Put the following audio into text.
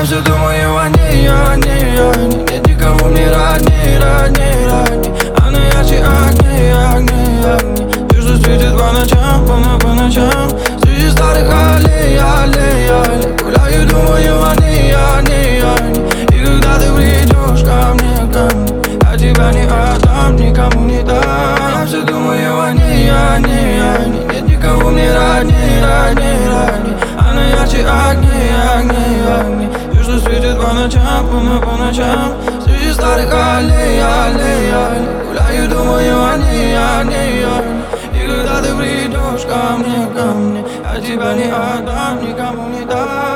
Я все думаю о ней, о ней, о ней. Нет никого мне родней, родней, родней. Она ярче огней, огней, огней. Ты что светит по ночам, по ночам. Среди старых аллей, аллей, аллей. Гуляю, думаю о ней, о ней, о ней. И когда ты придешь ко мне, я тебя не отдам, никому не дам. Я все думаю о ней, о ней, о ней. Нет никого мне родней, родней, родней. Она ярче огней, огней, огней. Ты что светит по ночам, по ночам. Среди старых аллей, аллей, аллей. Гуляю, думаю о ней, о ней, о ней. И когда ты придешь ко мне, я тебя не отдам, никому не дам.